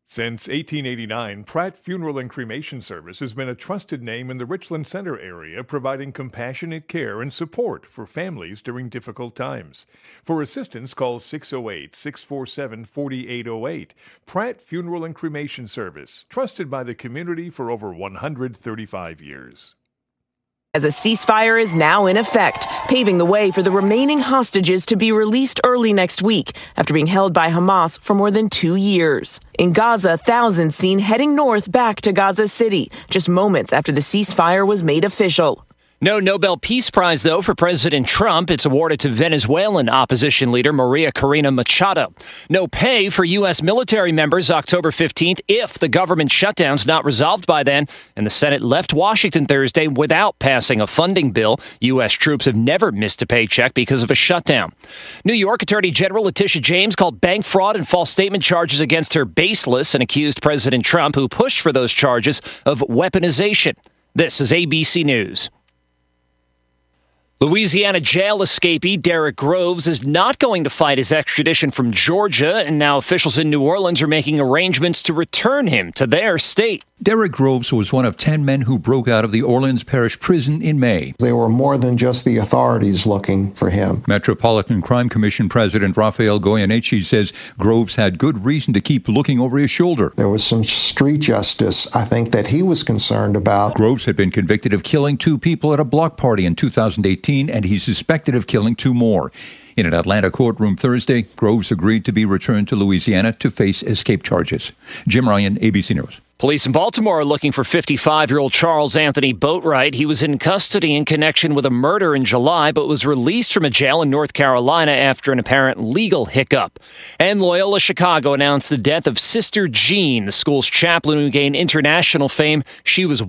Since 1889, Pratt Funeral and Cremation Service has been a trusted name in the Richland Center area, providing compassionate care and support for families during difficult times. For assistance, call 608-647-4808. Pratt Funeral and Cremation Service, trusted by the community for over 135 years. As a ceasefire is now in effect, paving the way for the remaining hostages to be released early next week after being held by Hamas for more than 2 years. In Gaza, thousands seen heading north back to Gaza City, just moments after the ceasefire was made official. No Nobel Peace Prize, though, for President Trump. It's awarded to Venezuelan opposition leader Maria Corina Machado. No pay for U.S. military members October 15th if the government shutdown's not resolved by then. And the Senate left Washington Thursday without passing a funding bill. U.S. troops have never missed a paycheck because of a shutdown. New York Attorney General Letitia James called bank fraud and false statement charges against her baseless and accused President Trump, who pushed for those charges, of weaponization. This is ABC News. Louisiana jail escapee Derek Groves is not going to fight his extradition from Georgia, and now officials in New Orleans are making arrangements to return him to their state. Derek Groves was one of 10 men who broke out of the Orleans Parish Prison in May. They were more than just the authorities looking for him. Metropolitan Crime Commission President Rafael Goyeneche says Groves had good reason to keep looking over his shoulder. There was some street justice, I think, that he was concerned about. Groves had been convicted of killing 2 people at a block party in 2018, and he's suspected of killing 2 more. In an Atlanta courtroom Thursday, Groves agreed to be returned to Louisiana to face escape charges. Jim Ryan, ABC News. Police in Baltimore are looking for 55-year-old Charles Anthony Boatwright. He was in custody in connection with a murder in July, but was released from a jail in North Carolina after an apparent legal hiccup. And Loyola Chicago announced the death of Sister Jean, the school's chaplain who gained international fame. She was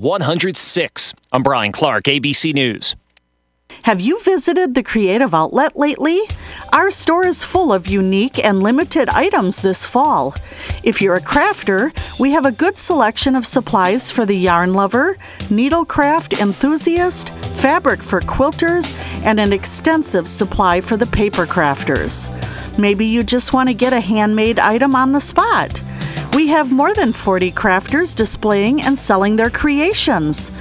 106. I'm Brian Clark, ABC News. Have you visited the Creative Outlet lately? Our store is full of unique and limited items this fall. If you're a crafter, we have a good selection of supplies for the yarn lover, needlecraft enthusiast, fabric for quilters, and an extensive supply for the paper crafters. Maybe you just want to get a handmade item on the spot. We have more than 40 crafters displaying and selling their creations.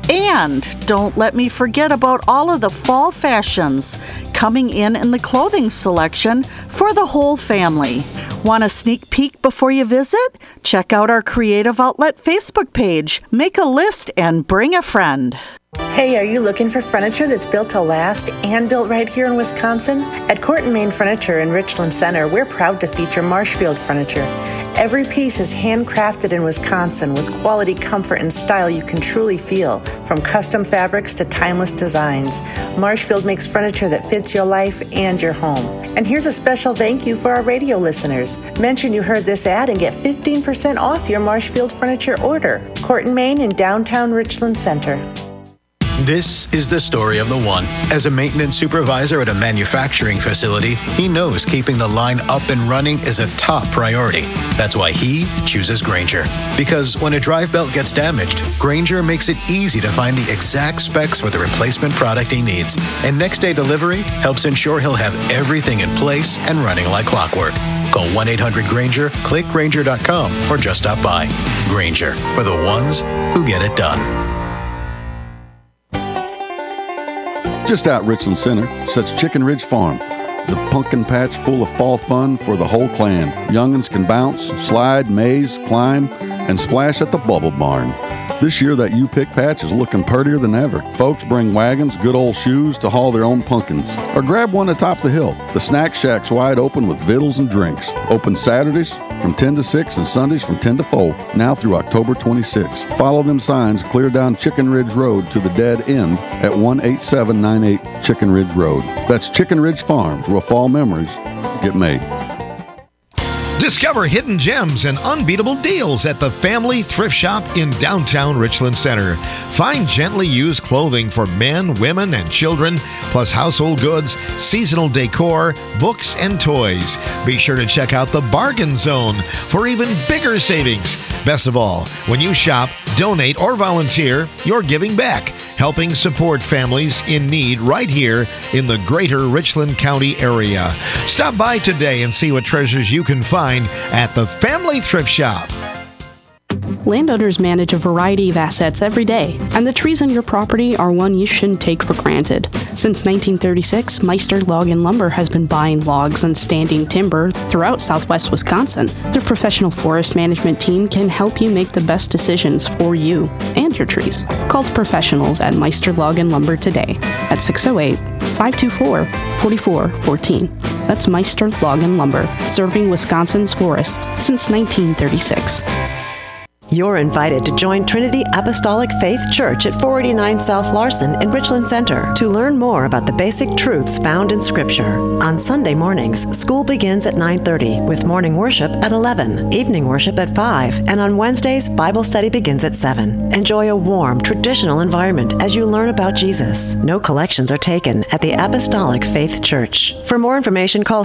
And don't let me forget about all of the fall fashions coming in the clothing selection for the whole family. Want a sneak peek before you visit? Check out our Creative Outlet Facebook page. Make a list and bring a friend. Hey, are you looking for furniture that's built to last and built right here in Wisconsin? At Court & Main Furniture in Richland Center, we're proud to feature Marshfield furniture. Every piece is handcrafted in Wisconsin with quality, comfort, and style you can truly feel, from custom fabrics to timeless designs. Marshfield makes furniture that fits your life and your home. And here's a special thank you for our radio listeners. Mention you heard this ad and get 15% off your Marshfield furniture order. Court & Main in downtown Richland Center. This is the story of the one. As a maintenance supervisor at a manufacturing facility, he knows keeping the line up and running is a top priority. That's why he chooses Grainger. Because when a drive belt gets damaged, Grainger makes it easy to find the exact specs for the replacement product he needs. And next day delivery helps ensure he'll have everything in place and running like clockwork. Call 1-800-GRAINGER, click Grainger.com, or just stop by. Grainger, for the ones who get it done. Just out Richland Center sits Chicken Ridge Farm, the pumpkin patch full of fall fun for the whole clan. Young'uns can bounce, slide, maze, climb, and splash at the Bubble Barn. This year, that U-Pick patch is looking purtier than ever. Folks bring wagons, good old shoes to haul their own pumpkins. Or grab one atop the hill. The Snack Shack's wide open with vittles and drinks. Open Saturdays from 10 to 6 and Sundays from 10 to 4, now through October 26. Follow them signs clear down Chicken Ridge Road to the dead end at 18798 Chicken Ridge Road. That's Chicken Ridge Farms, where fall memories get made. Discover hidden gems and unbeatable deals at the Family Thrift Shop in downtown Richland Center. Find gently used clothing for men, women, and children, plus household goods, seasonal decor, books, and toys. Be sure to check out the Bargain Zone for even bigger savings. Best of all, when you shop, donate, or volunteer, you're giving back, helping support families in need right here in the greater Richland County area. Stop by today and see what treasures you can find at the Family Thrift Shop. Landowners manage a variety of assets every day, and the trees on your property are one you shouldn't take for granted. Since 1936, Meister Log and Lumber has been buying logs and standing timber throughout southwest Wisconsin. Their professional forest management team can help you make the best decisions for you and your trees. Call the professionals at Meister Log and Lumber today at 608-524-4414. That's Meister Log and Lumber, serving Wisconsin's forests since 1936. You're invited to join Trinity Apostolic Faith Church at 489 South Larson in Richland Center to learn more about the basic truths found in Scripture. On Sunday mornings, school begins at 9:30 with morning worship at 11, evening worship at 5, and on Wednesdays, Bible study begins at 7. Enjoy a warm, traditional environment as you learn about Jesus. No collections are taken at the Apostolic Faith Church. For more information, call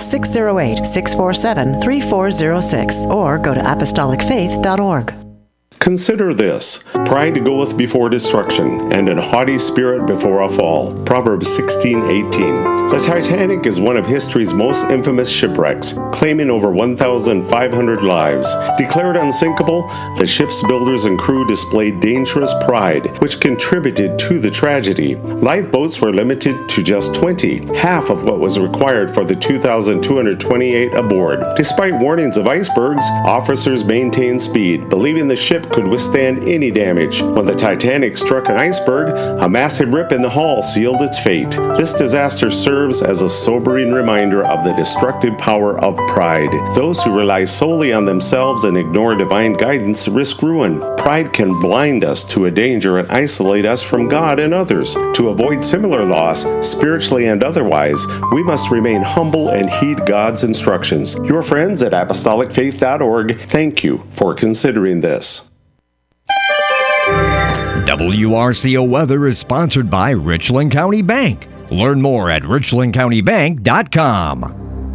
608-647-3406 or go to apostolicfaith.org. Consider this: pride goeth before destruction, and an haughty spirit before a fall. Proverbs 16:18. The Titanic is one of history's most infamous shipwrecks, claiming over 1,500 lives. Declared unsinkable, the ship's builders and crew displayed dangerous pride, which contributed to the tragedy. Lifeboats were limited to just 20, half of what was required for the 2,228 aboard. Despite warnings of icebergs, officers maintained speed, believing the ship could withstand any damage. When the Titanic struck an iceberg, a massive rip in the hull sealed its fate. This disaster serves as a sobering reminder of the destructive power of pride. Those who rely solely on themselves and ignore divine guidance risk ruin. Pride can blind us to a danger and isolate us from God and others. To avoid similar loss, spiritually and otherwise, we must remain humble and heed God's instructions. Your friends at apostolicfaith.org thank you for considering this. WRCO Weather is sponsored by Richland County Bank. Learn more at richlandcountybank.com.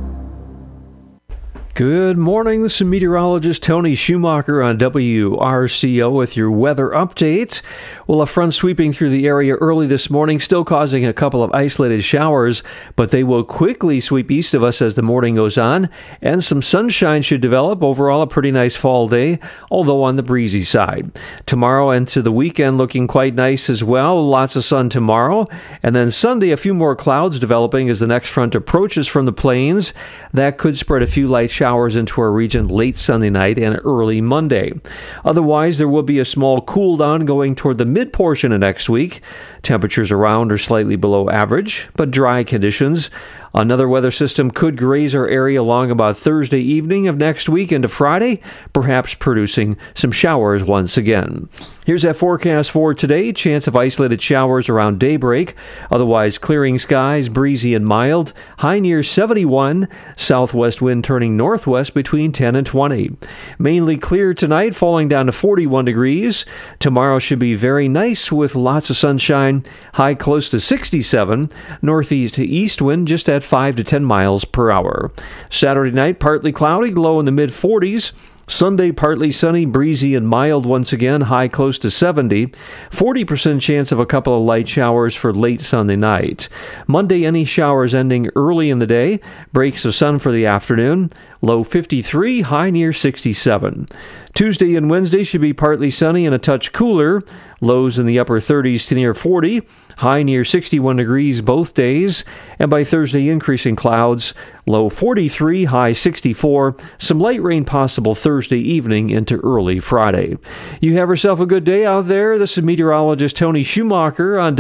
Good morning. This is meteorologist Tony Schumacher on WRCO with your weather update. Well, a front sweeping through the area early this morning, still causing a couple of isolated showers, but they will quickly sweep east of us as the morning goes on, and some sunshine should develop. Overall, a pretty nice fall day, although on the breezy side. Tomorrow and to the weekend looking quite nice as well. Lots of sun tomorrow, and then Sunday, a few more clouds developing as the next front approaches from the plains. That could spread a few light showers into our region late Sunday night and early Monday. Otherwise, there will be a small cool down going toward the mid-portion of next week. Temperatures around or slightly below average, but dry conditions. Another weather system could graze our area along about Thursday evening of next week into Friday, perhaps producing some showers once again. Here's that forecast for today. Chance of isolated showers around daybreak. Otherwise, clearing skies, breezy and mild. High near 71. Southwest wind turning northwest between 10 and 20. Mainly clear tonight, falling down to 41 degrees. Tomorrow should be very nice with lots of sunshine. High close to 67. Northeast to east wind just at 5 to 10 miles per hour. Saturday night, partly cloudy, low in the mid-40s. Sunday, partly sunny, breezy and mild once again, high close to 70. 40% chance of a couple of light showers for late Sunday night. Monday, any showers ending early in the day. Breaks of sun for the afternoon. Low 53, high near 67. Tuesday and Wednesday should be partly sunny and a touch cooler. Lows in the upper 30s to near 40. High near 61 degrees both days. And by Thursday, increasing clouds. Low 43, high 64. Some light rain possible Thursday evening into early Friday. You have yourself a good day out there. This is meteorologist Tony Schumacher on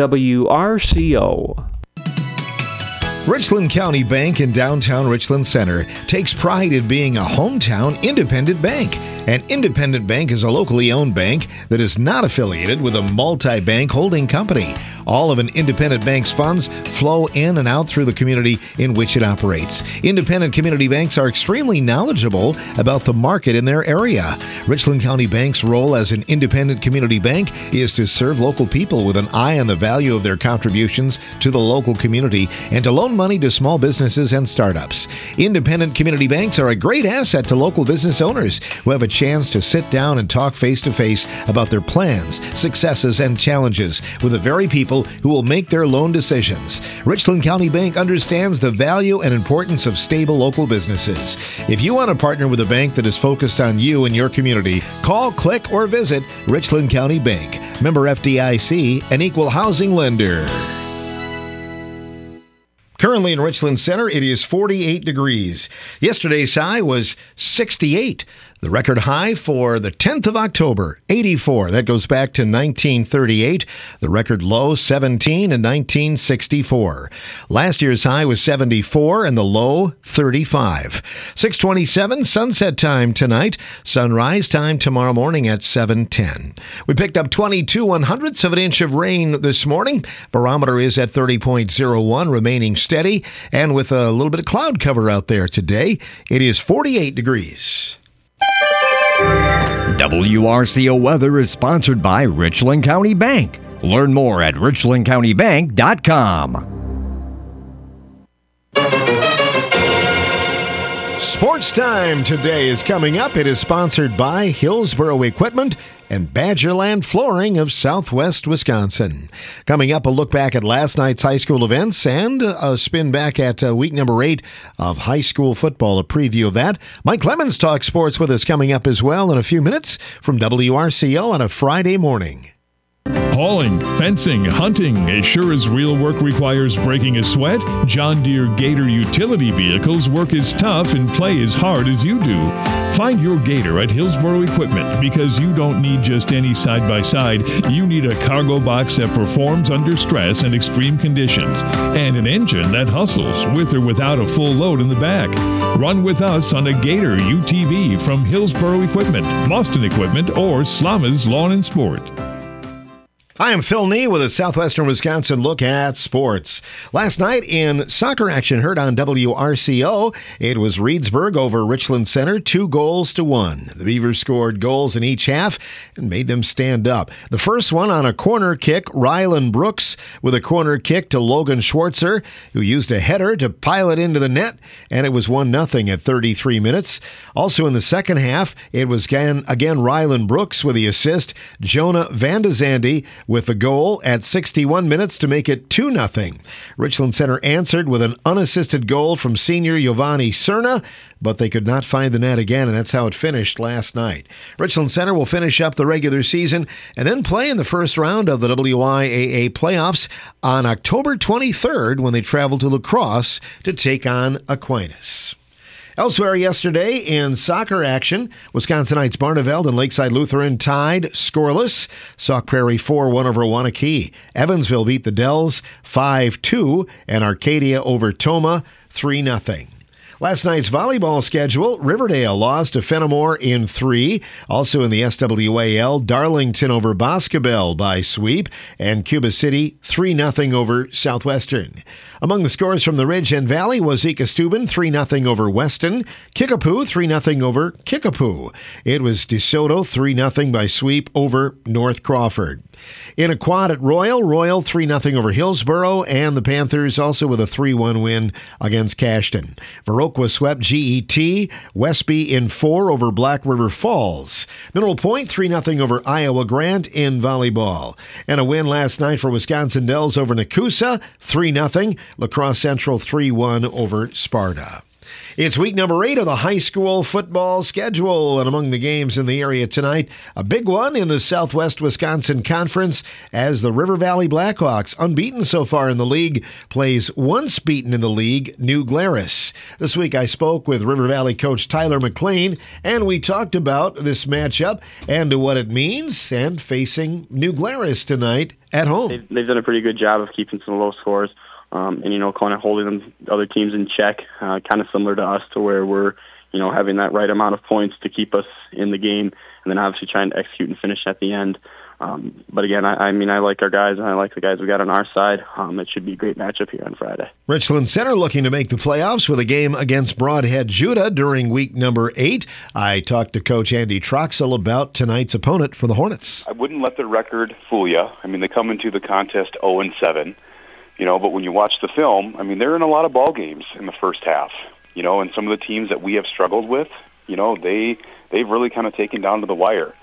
WRCO. Richland County Bank in downtown Richland Center takes pride in being a hometown independent bank. An independent bank is a locally owned bank that is not affiliated with a multi-bank holding company. All of an independent bank's funds flow in and out through the community in which it operates. Independent community banks are extremely knowledgeable about the market in their area. Richland County Bank's role as an independent community bank is to serve local people with an eye on the value of their contributions to the local community and to loan money to small businesses and startups. Independent community banks are a great asset to local business owners who have a chance to sit down and talk face-to-face about their plans, successes, and challenges with the very people who will make their loan decisions. Richland County Bank understands the value and importance of stable local businesses. If you want to partner with a bank that is focused on you and your community, community. Call, click, or visit Richland County Bank. Member FDIC, an equal housing lender. Currently in Richland Center, it is 48 degrees. Yesterday's high was 68. The record high for the 10th of October, 84. That goes back to 1938. The record low, 17 in 1964. Last year's high was 74 and the low, 35. 6:27 sunset time tonight. Sunrise time tomorrow morning at 7:10. We picked up 22 1/100ths of an inch of rain this morning. Barometer is at 30.01, remaining steady. And with a little bit of cloud cover out there today, it is 48 degrees. WRCO weather is sponsored by Richland County Bank. Learn more at richlandcountybank.com. Sports Time today is coming up. It is sponsored by Hillsboro Equipment and Badgerland Flooring of Southwest Wisconsin. Coming up, a look back at last night's high school events and a spin back at week number 8 of high school football, a preview of that. Mike Lemons talks sports with us coming up as well in a few minutes from WRCO on a Friday morning. Hauling, fencing, hunting, as sure as real work requires breaking a sweat, John Deere Gator utility vehicles work as tough and play as hard as you do. Find your Gator at Hillsboro Equipment because you don't need just any side-by-side. You need a cargo box that performs under stress and extreme conditions, and an engine that hustles with or without a full load in the back. Run with us on a Gator UTV from Hillsboro Equipment, Boston Equipment, or Slama's Lawn and Sport. I am Phil Nee with a Southwestern Wisconsin look at sports. Last night in soccer action heard on WRCO, it was Reedsburg over Richland Center, 2-1. The Beavers scored goals in each half and made them stand up. The first one on a corner kick, Rylan Brooks with a corner kick to Logan Schwartzer, who used a header to pile it into the net, and it was 1-0 at 33 minutes. Also in the second half, it was again Rylan Brooks with the assist, Jonah Van de Zandy with the goal at 61 minutes to make it 2-0. Richland Center answered with an unassisted goal from senior Giovanni Cerna, but they could not find the net again, and that's how it finished last night. Richland Center will finish up the regular season and then play in the first round of the WIAA playoffs on October 23rd when they travel to La Crosse to take on Aquinas. Elsewhere yesterday in soccer action, Wisconsinites Barneveld and Lakeside Lutheran tied scoreless. Sauk Prairie 4-1 over Waunakee. Evansville beat the Dells 5-2, and Arcadia over Toma 3-0. Last night's volleyball schedule, Riverdale lost to Fenimore in 3. Also in the SWAL, Darlington over Boscobel by sweep, and Cuba City 3-0 over Southwestern. Among the scores from the Ridge and Valley, Wazeeka Steuben 3-0 over Weston, Kickapoo 3-0 over Kickapoo. It was DeSoto 3-0 by sweep over North Crawford. In a quad at Royal 3-0 over Hillsboro, and the Panthers also with a 3-1 win against Cashton. Viroqua swept GET, Westby in 4 over Black River Falls. Mineral Point 3-0 over Iowa Grant in volleyball. And a win last night for Wisconsin Dells over Nakusa, 3-0. La Crosse Central 3-1 over Sparta. It's week number 8 of the high school football schedule, and among the games in the area tonight, a big one in the Southwest Wisconsin Conference as the River Valley Blackhawks, unbeaten so far in the league, plays once beaten in the league, New Glarus. This week I spoke with River Valley coach Tyler McLean, and we talked about this matchup and what it means and facing New Glarus tonight at home. They've done a pretty good job of keeping some low scores. And, kind of holding them other teams in check, kind of similar to us, to where we're, having that right amount of points to keep us in the game, and then obviously trying to execute and finish at the end. But again, I like our guys, and I like the guys we got on our side. It should be a great matchup here on Friday. Richland Center looking to make the playoffs with a game against Broadhead Judah during week number 8. I talked to Coach Andy Troxel about tonight's opponent for the Hornets. I wouldn't let the record fool you. They come into the contest 0-7. But when you watch the film, they're in a lot of ball games in the first half, and some of the teams that we have struggled with, they've really kind of taken down to the wire,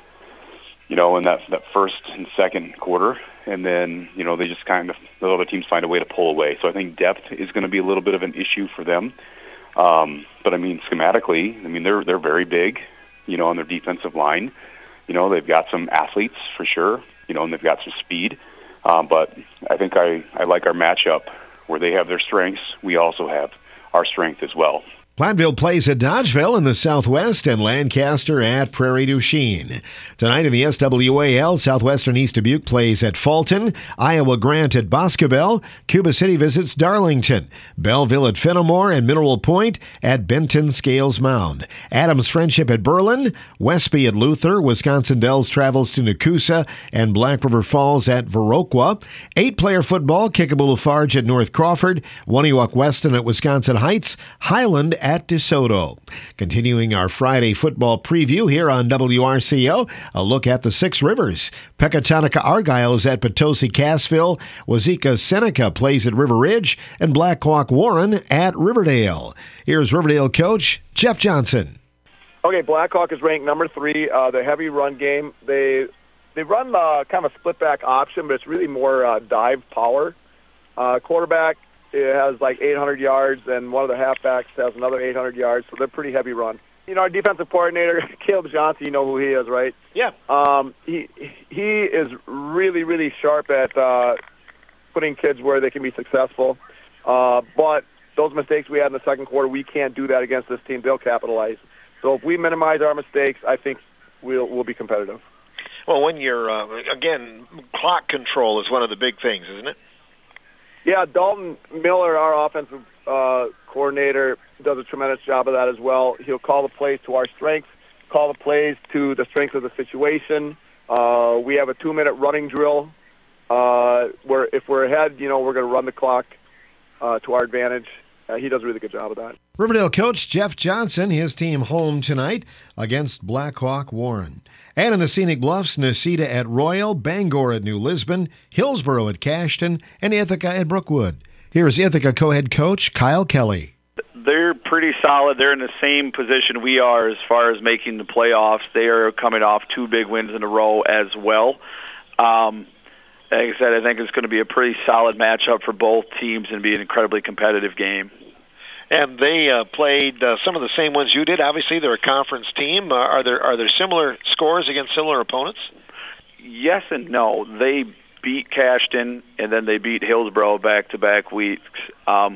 in that first and second quarter. And then, they just kind of, the other teams find a way to pull away. So I think depth is going to be a little bit of an issue for them. But schematically, they're very big. on their defensive line. They've got some athletes for sure, and they've got some speed. But I think I like our matchup where they have their strengths. We also have our strength as well. Platteville plays at Dodgeville in the Southwest and Lancaster at Prairie du Chien. Tonight in the SWAL, Southwestern East Dubuque plays at Fulton, Iowa Grant at Boscobel, Cuba City visits Darlington, Belleville at Fenimore, and Mineral Point at Benton Scales Mound. Adams Friendship at Berlin, Westby at Luther, Wisconsin Dells travels to Nakusa, and Black River Falls at Viroqua. 8-player football, Kickapoo Lafarge at North Crawford, Waniwak Weston at Wisconsin Heights, Highland at DeSoto. Continuing our Friday football preview here on WRCO, a look at the Six Rivers. Pecatonica Argyle is at Potosi Cassville, Wazeeka Seneca plays at River Ridge, and Black Hawk Warren at Riverdale. Here's Riverdale coach Jeff Johnson. Okay, Black Hawk is ranked number 3. The heavy run game. They run kind of a split back option, but it's really more dive power. Quarterback, it has like 800 yards, and one of the halfbacks has another 800 yards, so they're pretty heavy run. Our defensive coordinator, Caleb Johnson, you know who he is, right? Yeah. He is really, really sharp at putting kids where they can be successful. But those mistakes we had in the second quarter, we can't do that against this team. They'll capitalize. So if we minimize our mistakes, I think we'll be competitive. Well, when you're, again, clock control is one of the big things, isn't it? Yeah, Dalton Miller, our offensive coordinator, does a tremendous job of that as well. He'll call the plays to our strengths, call the plays to the strength of the situation. We have a 2-minute running drill where if we're ahead, we're going to run the clock to our advantage. He does a really good job of that. Riverdale coach Jeff Johnson, his team home tonight against Black Hawk Warren. And in the Scenic Bluffs, Necedah at Royal, Bangor at New Lisbon, Hillsboro at Cashton, and Ithaca at Brookwood. Here's Ithaca co-head coach Kyle Kelly. They're pretty solid. They're in the same position we are as far as making the playoffs. They are coming off 2 big wins in a row as well. Like I said, I think it's going to be a pretty solid matchup for both teams and be an incredibly competitive game. And they played some of the same ones you did. Obviously, they're a conference team. Are there similar scores against similar opponents? Yes and no. They beat Cashton, and then they beat Hillsboro back-to-back weeks. But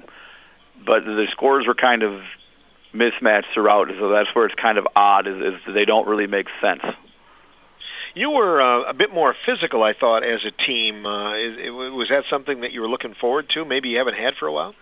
the scores were kind of mismatched throughout, so that's where it's kind of odd, is they don't really make sense. You were a bit more physical, I thought, as a team. Was that something that you were looking forward to, maybe you haven't had for a while?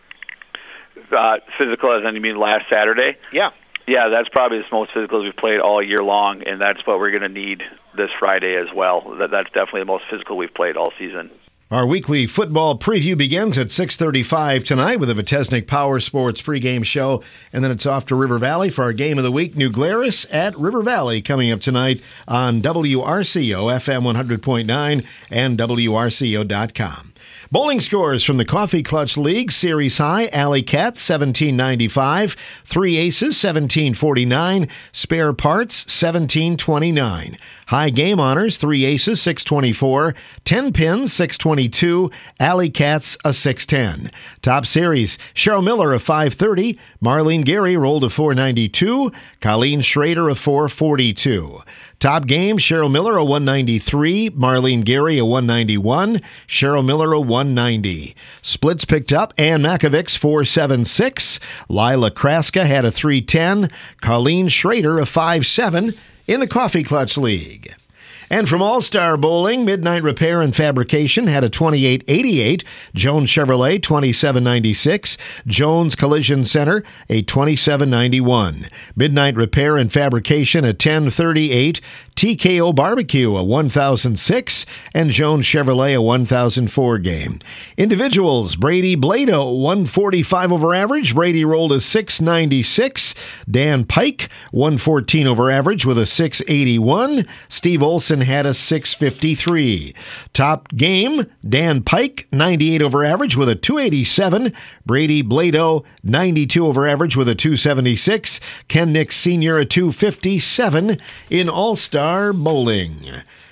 Physical as in, you mean last Saturday? Yeah. Yeah, that's probably the most physical we've played all year long, and that's what we're going to need this Friday as well. That's definitely the most physical we've played all season. Our weekly football preview begins at 6:35 tonight with a Vitesnik Power Sports pregame show, and then it's off to River Valley for our game of the week, New Glarus at River Valley, coming up tonight on WRCO FM 100.9 and WRCO.com. Bowling scores from the Coffee Clutch League. Series high, Alley Cats, 1795. 3 Aces, 1749. Spare Parts, 1729. High Game Honors, 3 Aces, 624. 10 Pins, 622. Alley Cats, a 610. Top Series, Cheryl Miller, a 530. Marlene Gary rolled a 492. Colleen Schrader, a 442. Top Game, Cheryl Miller, a 193. Marlene Gary, a 191. Cheryl Miller, a 190. Splits picked up, Ann Makovics, 476. Lila Kraska had a 310. Colleen Schrader, a 57 in the Coffee Clutch League. And from All-Star Bowling, Midnight Repair and Fabrication had a 2888, Jones Chevrolet 2796, Jones Collision Center a 2791, Midnight Repair and Fabrication a 1038, TKO Barbecue a 1006, and Jones Chevrolet a 1004 game. Individuals, Brady Blado 145 over average, Brady rolled a 696, Dan Pike 114 over average with a 681, Steve Olson had a 653. Top Game, Dan Pike, 98 over average with a 287. Brady Blado, 92 over average with a 276. Ken Nix Sr., a 257 in All-Star Bowling.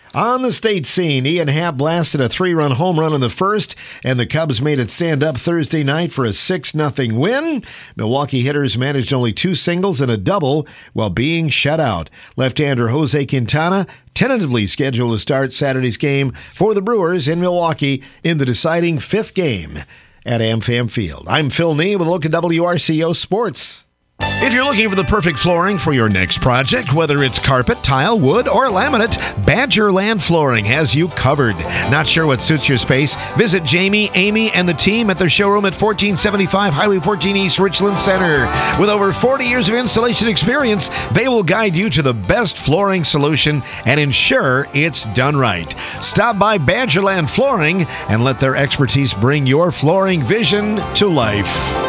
On the state scene, Ian Happ blasted a 3-run home run in the first, and the Cubs made it stand up Thursday night for a 6-0 win. Milwaukee hitters managed only 2 singles and a double while being shut out. Left-hander Jose Quintana tentatively scheduled to start Saturday's game for the Brewers in Milwaukee in the deciding 5th game at AmFam Field. I'm Phil Nee with a look at WRCO Sports. If you're looking for the perfect flooring for your next project, whether it's carpet, tile, wood, or laminate, Badgerland Flooring has you covered. Not sure what suits your space? Visit Jamie, Amy, and the team at their showroom at 1475 Highway 14 East, Richland Center. With over 40 years of installation experience, they will guide you to the best flooring solution and ensure it's done right. Stop by Badgerland Flooring and let their expertise bring your flooring vision to life.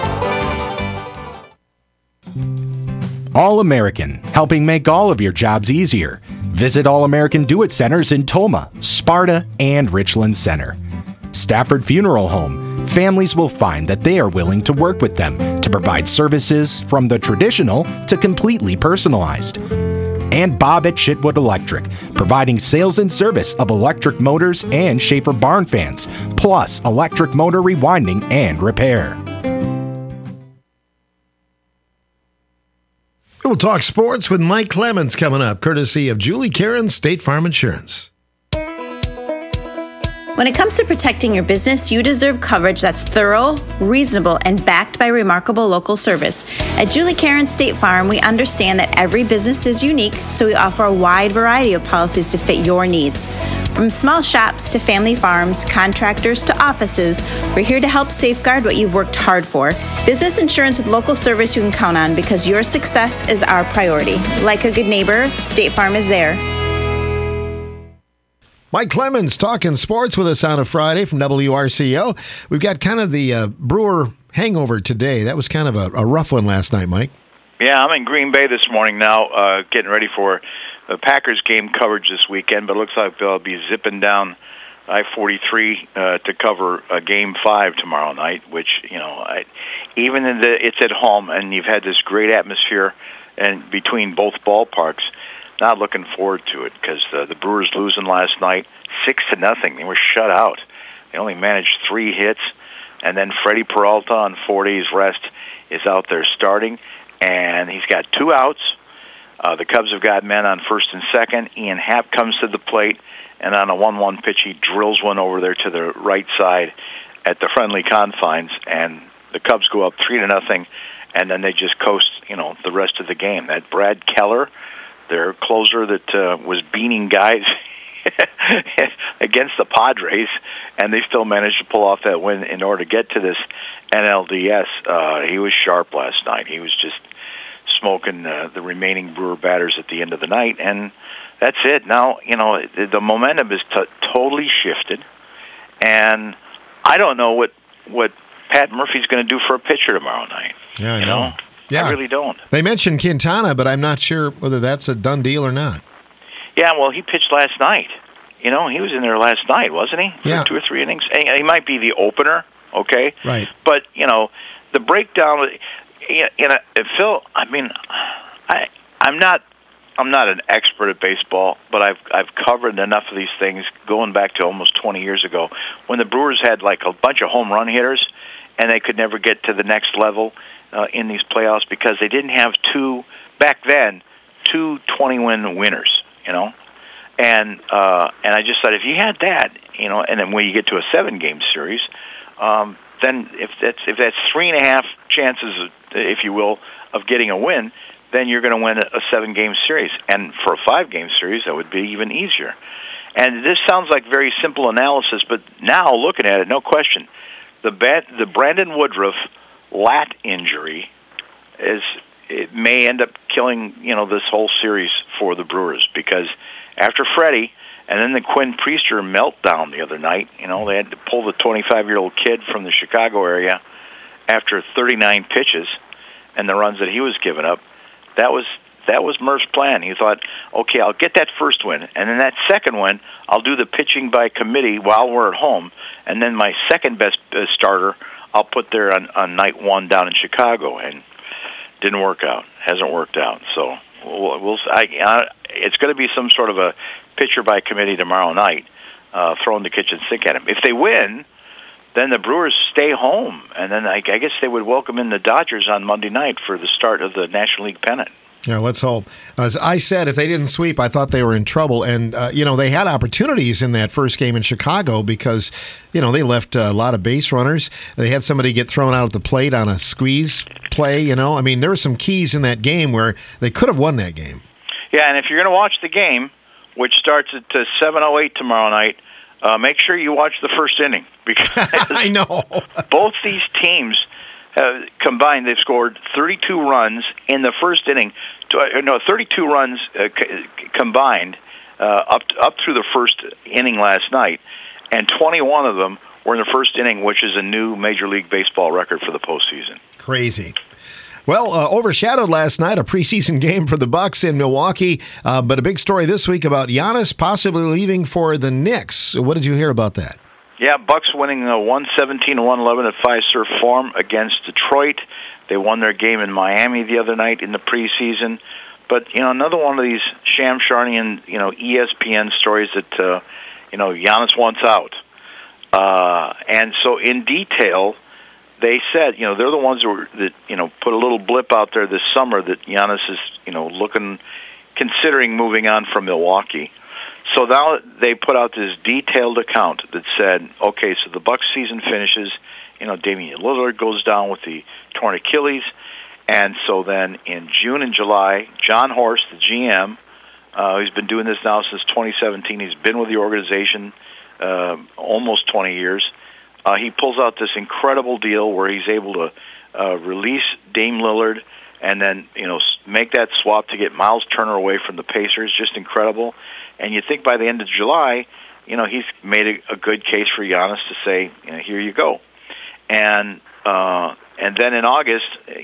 All American, helping make all of your jobs easier. Visit All American Do-It Centers in Toma, Sparta, and Richland Center. Stafford Funeral Home. Families will find that they are willing to work with them to provide services from the traditional to completely personalized. And Bob at Chitwood Electric, providing sales and service of electric motors and Schaefer barn fans, plus electric motor rewinding and repair. We'll talk sports with Mike Clemens coming up, courtesy of Julie Caron, State Farm Insurance. When it comes to protecting your business, you deserve coverage that's thorough, reasonable, and backed by remarkable local service. At Julie Caron State Farm, we understand that every business is unique, so we offer a wide variety of policies to fit your needs. From small shops to family farms, contractors to offices, we're here to help safeguard what you've worked hard for. Business insurance with local service you can count on, because your success is our priority. Like a good neighbor, State Farm is there. Mike Clemens talking sports with us on a Friday from WRCO. We've got kind of the Brewer hangover today. That was kind of a rough one last night, Mike. Yeah, I'm in Green Bay this morning now, getting ready for the Packers game coverage this weekend, but it looks like they'll be zipping down I-43 to cover Game 5 tomorrow night, which, even in it's at home, and you've had this great atmosphere and between both ballparks. Not looking forward to it because the Brewers losing last night 6-0. They were shut out. They only managed 3 hits, and then Freddie Peralta on 4 days rest is out there starting, and he's got 2 outs. The Cubs have got men on first and second. Ian Happ comes to the plate, and on a 1-1 pitch, he drills one over there to the right side at the friendly confines, and the Cubs go up 3-0, and then they just coast, the rest of the game. That Brad Keller, their closer that was beaning guys against the Padres, and they still managed to pull off that win in order to get to this NLDS. He was sharp last night. He was just smoking the remaining Brewer batters at the end of the night, and that's it. Now, the momentum is totally shifted, and I don't know what Pat Murphy's going to do for a pitcher tomorrow night. Yeah, I know. Yeah. I really don't. They mentioned Quintana, but I'm not sure whether that's a done deal or not. Yeah, well, he pitched last night. He was in there last night, wasn't he? Yeah. For 2 or 3 innings. And he might be the opener, okay? Right. But, the breakdown, Phil, I'm not an expert at baseball, but I've covered enough of these things going back to almost 20 years ago when the Brewers had like a bunch of home run hitters and they could never get to the next level in these playoffs because they didn't have two 20-win winners, and I just thought if you had that, and then when you get to a 7-game series, then if that's 3.5 chances, if you will, of getting a win, then you're going to win a 7-game series, and for a 5-game series, that would be even easier. And this sounds like very simple analysis, but now looking at it, no question, the Brandon Woodruff lat injury it may end up killing this whole series for the Brewers, because after Freddie and then the Quinn Priester meltdown the other night, they had to pull the 25-year-old kid from the Chicago area after 39 pitches and the runs that he was giving up. That was Murph's plan. He thought, okay, I'll get that first win, and then that second win, I'll do the pitching by committee while we're at home, and then my second best starter I'll put there on night 1 down in Chicago, and didn't work out. Hasn't worked out. So, it's going to be some sort of a pitcher by committee tomorrow night, throwing the kitchen sink at him. If they win, then the Brewers stay home, and then I guess they would welcome in the Dodgers on Monday night for the start of the National League pennant. Yeah, let's hope. As I said, if they didn't sweep, I thought they were in trouble. And, they had opportunities in that first game in Chicago because, they left a lot of base runners. They had somebody get thrown out at the plate on a squeeze play, I mean, there were some keys in that game where they could have won that game. Yeah, and if you're going to watch the game, which starts at 7:08 tomorrow night, make sure you watch the first inning because I know both these teams combined, they've scored 32 runs in the first inning. 32 runs combined up through the first inning last night, and 21 of them were in the first inning, which is a new Major League Baseball record for the postseason. Crazy. Well, overshadowed last night, a preseason game for the Bucks in Milwaukee, but a big story this week about Giannis possibly leaving for the Knicks. What did you hear about that? Yeah, Bucks winning 117-111 at Fiserv Forum against Detroit. They won their game in Miami the other night in the preseason. But, another one of these Shamsharnian, ESPN stories that, Giannis wants out. And so in detail, they said, they're the ones that put a little blip out there this summer that Giannis is, considering moving on from Milwaukee. So now they put out this detailed account that said, okay, so the Bucks season finishes, Damian Lillard goes down with the torn Achilles, and so then in June and July, John Horst, the GM, he's been doing this now since 2017. He's been with the organization almost 20 years. He pulls out this incredible deal where he's able to release Dame Lillard and then, make that swap to get Miles Turner away from the Pacers. Just incredible. And you think by the end of July, he's made a good case for Giannis to say, here you go. And then in August,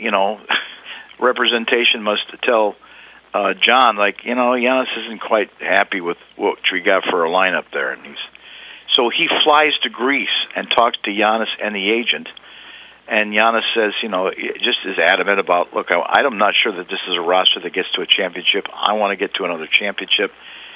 representation must tell John, Giannis isn't quite happy with what we got for a lineup there. And so he flies to Greece and talks to Giannis and the agent. And Giannis says, just is adamant about, look, I'm not sure that this is a roster that gets to a championship. I want to get to another championship.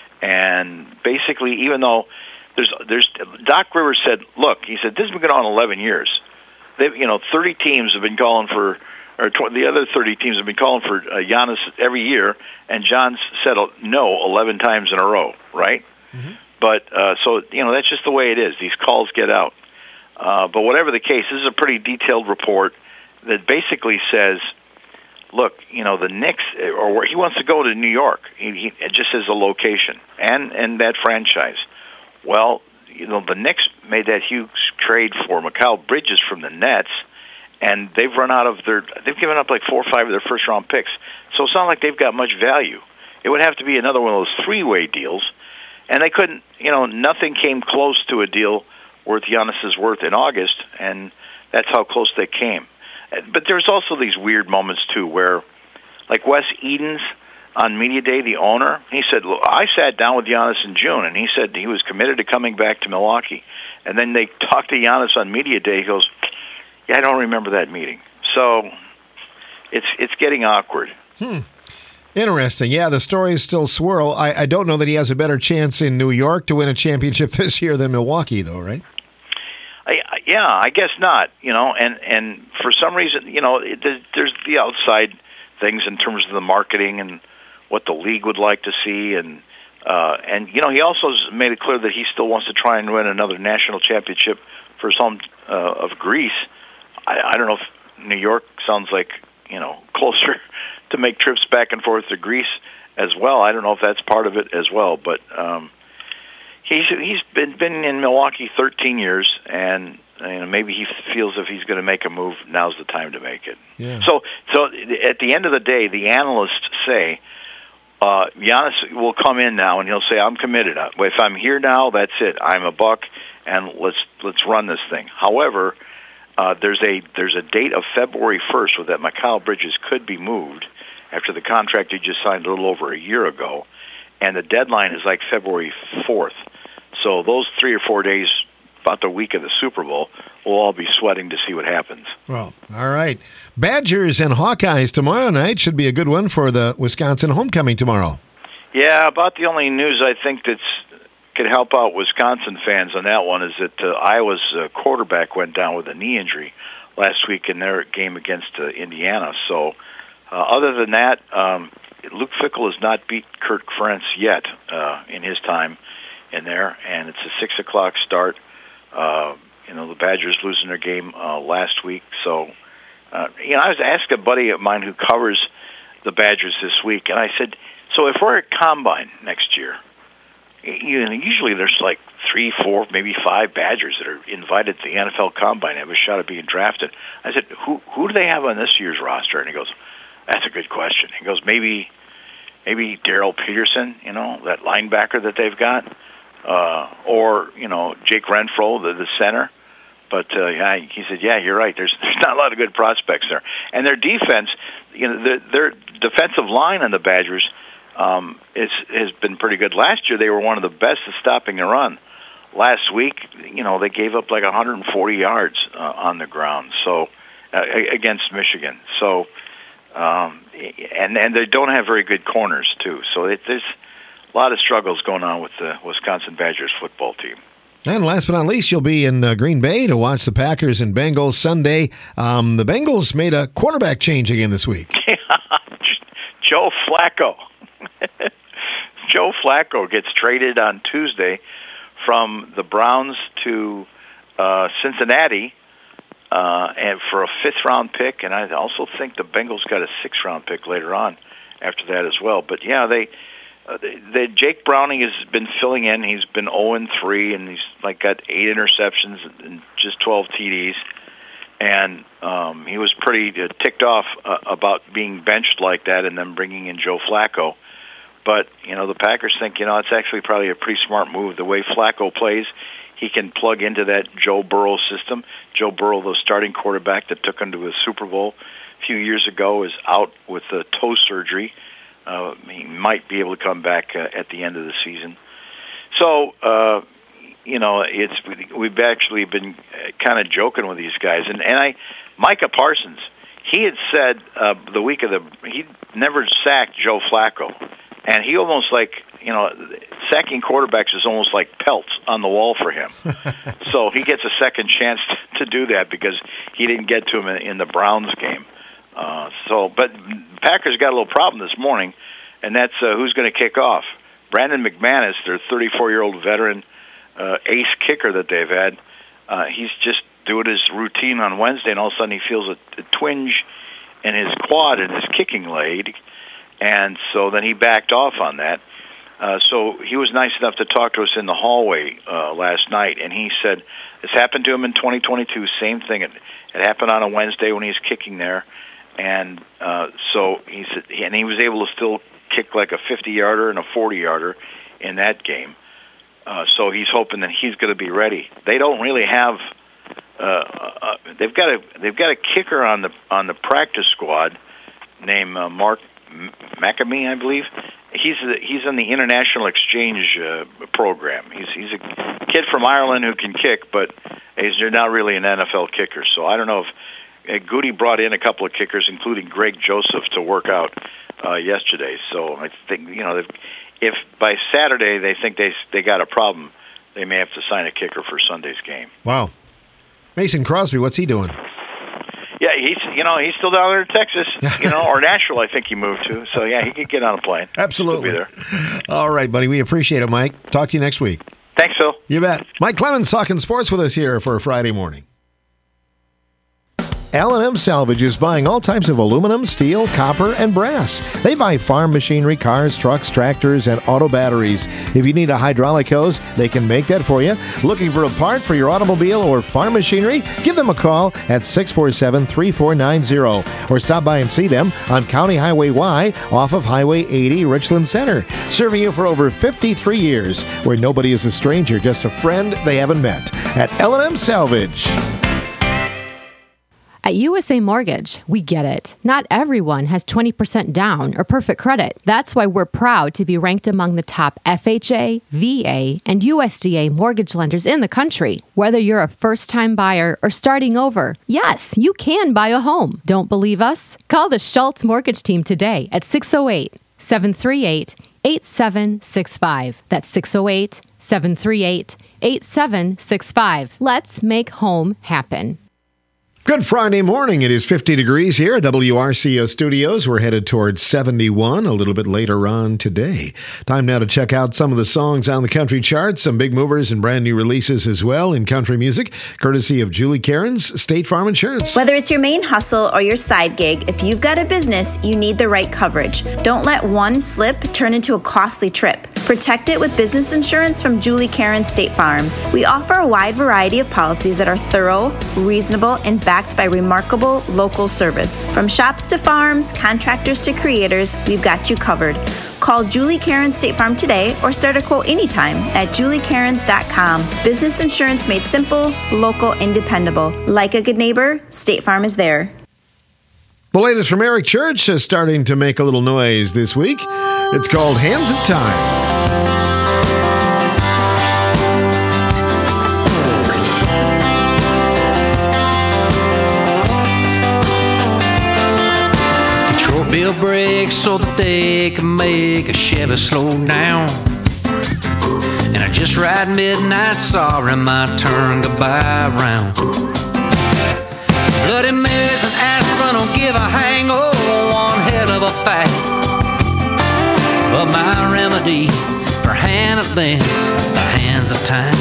And basically, even though there's Doc Rivers said, look, he said, this has been going on 11 years. They've, 30 teams have been calling for, the other 30 teams have been calling for Giannis every year, and John's said no 11 times in a row, right? Mm-hmm. But, so, that's just the way it is. These calls get out. But whatever the case, this is a pretty detailed report that basically says, look, the Knicks, or where he wants to go to New York. He just as a location and that franchise. Well, the Knicks made that huge trade for Mikal Bridges from the Nets, and they've given up like 4 or 5 of their first round picks. So it's not like they've got much value. It would have to be another one of those 3-way deals, and they couldn't. Nothing came close to a deal worth Giannis's worth in August, and that's how close they came. But there's also these weird moments, too, where, like Wes Edens on Media Day, the owner, he said, look, I sat down with Giannis in June, and he said he was committed to coming back to Milwaukee. And then they talked to Giannis on Media Day. He goes, yeah, I don't remember that meeting. So it's getting awkward. Interesting. Yeah, the stories still swirl. I don't know that he has a better chance in New York to win a championship this year than Milwaukee, though, right? I guess not, and for some reason, there's the outside things in terms of the marketing and what the league would like to see, and he also has made it clear that he still wants to try and win another national championship for his home of Greece. I don't know if New York sounds like, closer to make trips back and forth to Greece as well. I don't know if that's part of it as well, but he's been in Milwaukee 13 years, and maybe he feels if he's going to make a move, now's the time to make it. Yeah. So at the end of the day, the analysts say Giannis will come in now and he'll say, "I'm committed. If I'm here now, that's it. I'm a Buck, and let's run this thing." However, there's a date of February 1st where that Mikal Bridges could be moved after the contract he just signed a little over a year ago, and the deadline is like February 4th. So those 3 or 4 days, about the week of the Super Bowl, we'll all be sweating to see what happens. Well, all right. Badgers and Hawkeyes tomorrow night should be a good one for the Wisconsin homecoming tomorrow. Yeah, about the only news I think could help out Wisconsin fans on that one is that Iowa's quarterback went down with a knee injury last week in their game against Indiana. So other than that, Luke Fickell has not beat Kurt Ferentz yet in his time in there, and it's a 6 o'clock start. The Badgers losing their game last week. So, I was asking a buddy of mine who covers the Badgers this week, and I said, so if we're at Combine next year, usually there's like 3, 4, maybe 5 Badgers that are invited to the NFL Combine and have a shot at being drafted. I said, who do they have on this year's roster? And he goes, that's a good question. He goes, maybe Darrell Peterson, that linebacker that they've got, or Jake Renfro, the center. But he said, yeah, you're right. There's not a lot of good prospects there, and their defense, their defensive line on the Badgers has been pretty good. Last year they were one of the best at stopping the run. Last week, they gave up like 140 yards on the ground, so against Michigan. So. And they don't have very good corners, too. So there's a lot of struggles going on with the Wisconsin Badgers football team. And last but not least, you'll be in Green Bay to watch the Packers and Bengals Sunday. The Bengals made a quarterback change again this week. Joe Flacco. Joe Flacco gets traded on Tuesday from the Browns to Cincinnati. And for a 5th-round pick, and I also think the Bengals got a 6th-round pick later on after that as well. But yeah, they Jake Browning has been filling in. He's been 0-3, and he's got 8 interceptions and just 12 TDs. And he was pretty ticked off about being benched like that, and then bringing in Joe Flacco. But the Packers think it's actually probably a pretty smart move the way Flacco plays. He can plug into that Joe Burrow system. Joe Burrow, the starting quarterback that took him to a Super Bowl a few years ago, is out with toe surgery. He might be able to come back at the end of the season. So, we've actually been kind of joking with these guys. And Micah Parsons, he had said the week of he never sacked Joe Flacco. And he almost sacking quarterbacks is almost like pelts on the wall for him. So he gets a second chance to do that because he didn't get to him in the Browns game. But Packers got a little problem this morning, and that's who's going to kick off. Brandon McManus, their 34-year-old veteran ace kicker that they've had, he's just doing his routine on Wednesday, and all of a sudden he feels a twinge in his quad in his kicking leg. And so then he backed off on that. So he was nice enough to talk to us in the hallway last night, and he said this happened to him in 2022, same thing. It happened on a Wednesday when he was kicking there, and so he said, and he was able to still kick like a 50-yarder and a 40-yarder in that game. So he's hoping that he's going to be ready. They don't really have. They've got a kicker on the practice squad named Mark McAmey, I believe. He's in the international exchange program. He's a kid from Ireland who can kick, but he's not really an NFL kicker. So I don't know if Goody brought in a couple of kickers, including Greg Joseph, to work out yesterday. So I think if by Saturday they think they got a problem, they may have to sign a kicker for Sunday's game. Wow, Mason Crosby, what's he doing? Yeah, he's still down there in Texas, or Nashville, I think he moved to. So, yeah, he could get on a plane. Absolutely. He'll be there. All right, buddy. We appreciate it, Mike. Talk to you next week. Thanks, Phil. You bet. Mike Clemens talking sports with us here for a Friday morning. L&M Salvage is buying all types of aluminum, steel, copper, and brass. They buy farm machinery, cars, trucks, tractors, and auto batteries. If you need a hydraulic hose, they can make that for you. Looking for a part for your automobile or farm machinery? Give them a call at 647-3490 or stop by and see them on County Highway Y off of Highway 80, Richland Center. Serving you for over 53 years, where nobody is a stranger, just a friend they haven't met. At L&M Salvage. At USA Mortgage, we get it. Not everyone has 20% down or perfect credit. That's why we're proud to be ranked among the top FHA, VA, and USDA mortgage lenders in the country. Whether you're a first-time buyer or starting over, yes, you can buy a home. Don't believe us? Call the Schultz Mortgage Team today at 608-738-8765. That's 608-738-8765. Let's make home happen. Good Friday morning. It is 50 degrees here at WRCO Studios. We're headed towards 71 a little bit later on today. Time now to check out some of the songs on the country charts, some big movers and brand new releases as well in country music, courtesy of Julie Cairns, State Farm Insurance. Whether it's your main hustle or your side gig, if you've got a business, you need the right coverage. Don't let one slip turn into a costly trip. Protect it with business insurance from Julie Cairns State Farm. We offer a wide variety of policies that are thorough, reasonable, and backed by remarkable local service. From shops to farms, contractors to creators, we've got you covered. Call Julie Cairns State Farm today or start a quote anytime at juliecairns.com. Business insurance made simple, local, and dependable. Like a good neighbor, State Farm is there. The latest from Eric Church is starting to make a little noise this week. It's called Hands of Time. Bill brakes so that they can make a Chevy slow down. And I just ride midnight, sorry my turn goodbye round. Bloody Marys and aspirin don't give a hang, oh, one hell of a fact. But my remedy for handling the hands of time.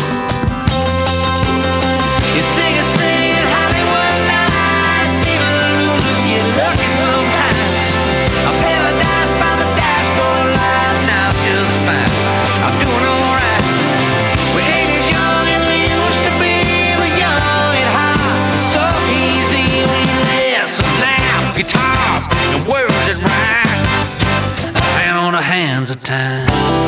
You sing a singing Hollywood nights, even losers get lucky sometimes. A paradise by the dashboard light, now just fine. I'm doing alright. We ain't as young as we used to be, we're young and hot. So easy when you listen loud guitars and words that rhyme. And on the hands of time.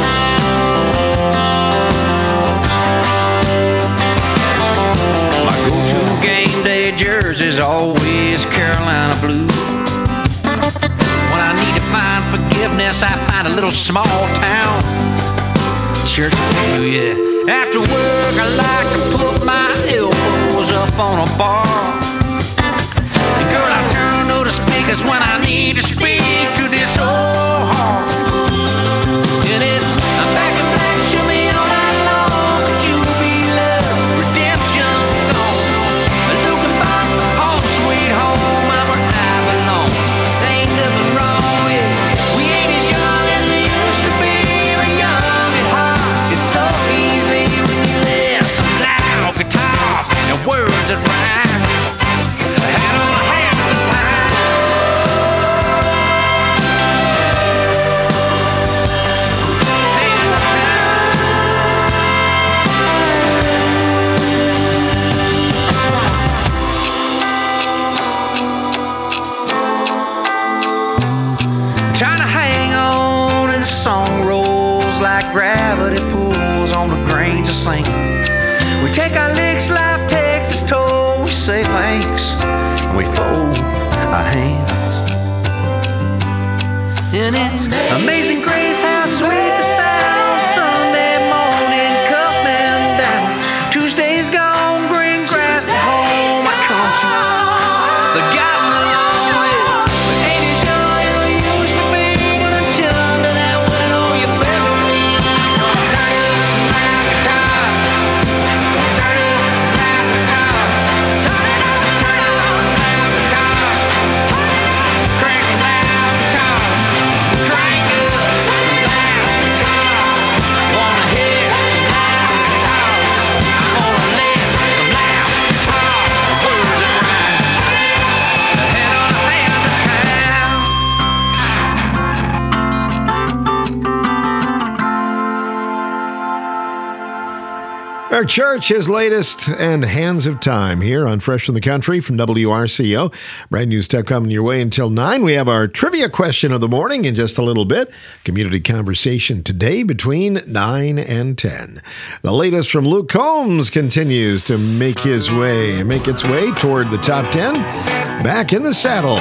My go-to game day jersey's always Carolina blue. When I need to find forgiveness, I find a little small town church blue, yeah. After work, I like to put my elbows up on a bar. And girl, I turn to the speakers when I need to speak to this old heart. And it's a back and black, show me all night long. Could you be love, redemption song? Looking back, home sweet home, I'm where I belong. There ain't nothing wrong, yeah. We ain't as young as we used to be. We're young and hot. It's so easy when you listen loud guitars and words that rhyme. And on the hands of time. Trying to hang on as the song rolls like gravity pulls on the grains of sand. We take our licks, life takes its toll. We say thanks and we fold our hands. And it's amazing grace how sweet the sound. Sunday morning coming down. Tuesday's gone, green grass at home. I country, the gotten along with. We ain't as young as we used to be, but until under that window, you better be. Turn it up some loud guitar. Turn it up some loud guitar. Turn it up some loud guitar. Crank some loud guitar. Crank up some loud guitar. Our church is latest and Hands of Time here on Fresh from the Country from WRCO. Brand new stuff coming your way until 9. We have our trivia question of the morning in just a little bit. Community conversation today between 9 and 10. The latest from Luke Combs continues to make its way toward the top 10. Back in the saddle.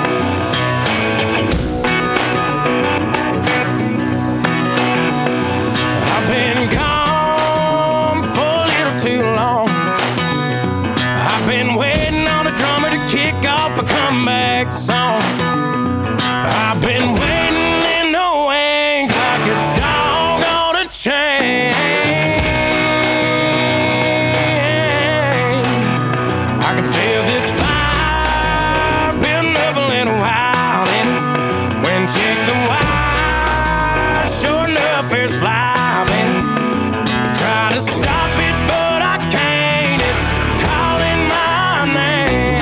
Comeback song. I've been waiting in the wings like a dog on a chain. I can feel this fire building up a little while, and when check the wire, sure enough it's live, and trying to stop it, but I can't. It's calling my name.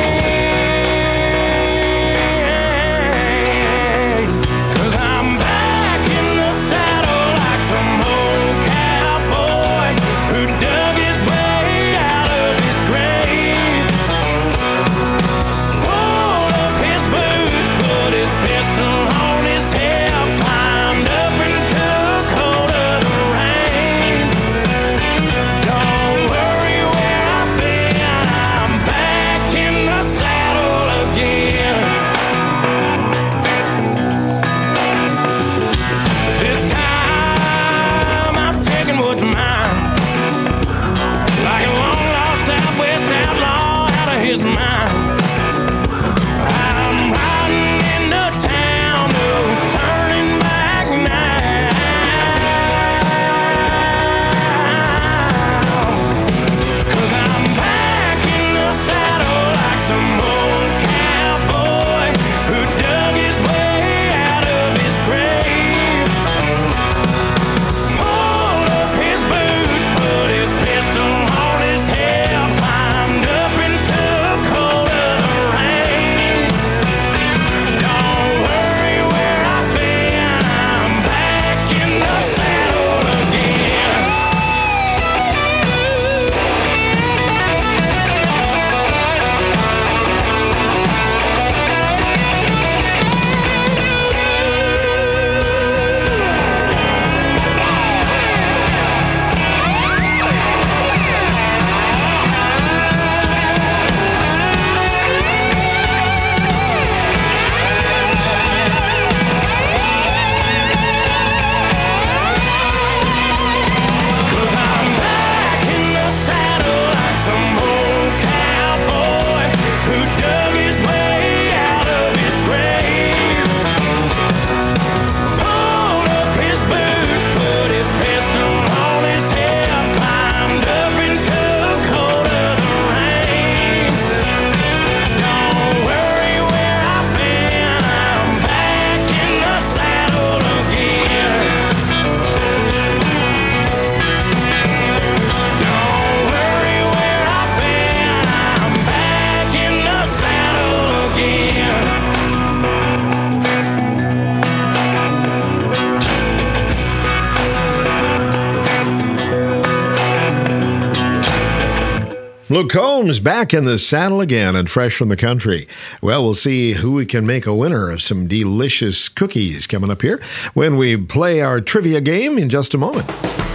Luke Combs back in the saddle again and Fresh from the Country. Well, we'll see who we can make a winner of some delicious cookies coming up here when we play our trivia game in just a moment.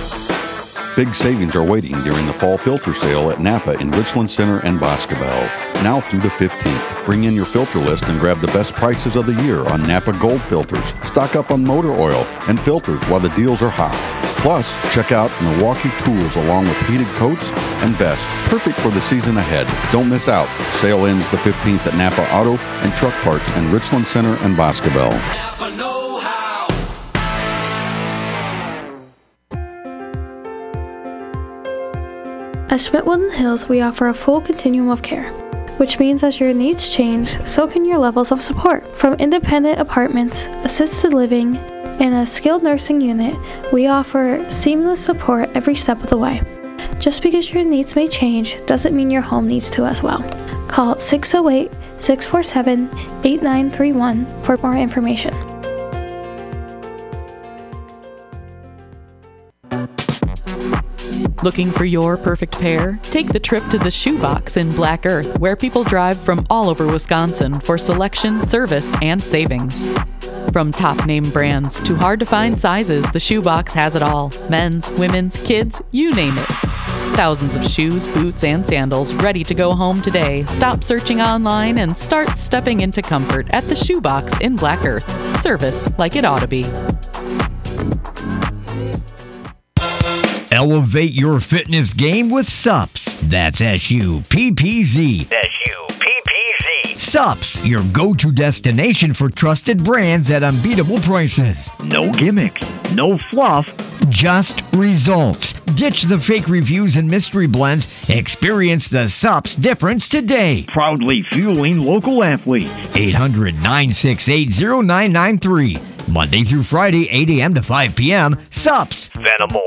Big savings are waiting during the fall filter sale at Napa in Richland Center and Boscobel. Now through the 15th. Bring in your filter list and grab the best prices of the year on Napa Gold filters. Stock up on motor oil and filters while the deals are hot. Plus, check out Milwaukee tools along with heated coats and vests. Perfect for the season ahead. Don't miss out. Sale ends the 15th at Napa Auto and Truck Parts in Richland Center and Boscobel. At Schmidt Woodland Hills, we offer a full continuum of care, which means as your needs change, so can your levels of support. From independent apartments, assisted living, and a skilled nursing unit, we offer seamless support every step of the way. Just because your needs may change doesn't mean your home needs to as well. Call 608-647-8931 for more information. Looking for your perfect pair? Take the trip to the Shoebox in Black Earth, where people drive from all over Wisconsin for selection, service, and savings. From top-name brands to hard-to-find sizes, the Shoebox has it all. Men's, women's, kids, you name it. Thousands of shoes, boots, and sandals ready to go home today. Stop searching online and start stepping into comfort at the Shoebox in Black Earth. Service like it ought to be. Elevate your fitness game with SUPS. That's SUPPZ. SUPPZ. SUPS, your go-to destination for trusted brands at unbeatable prices. No gimmicks, no fluff, just results. Ditch the fake reviews and mystery blends. Experience the SUPS difference today. Proudly fueling local athletes. 800-968-0993. Monday through Friday, 8 a.m. to 5 p.m. SUPS. Venamore.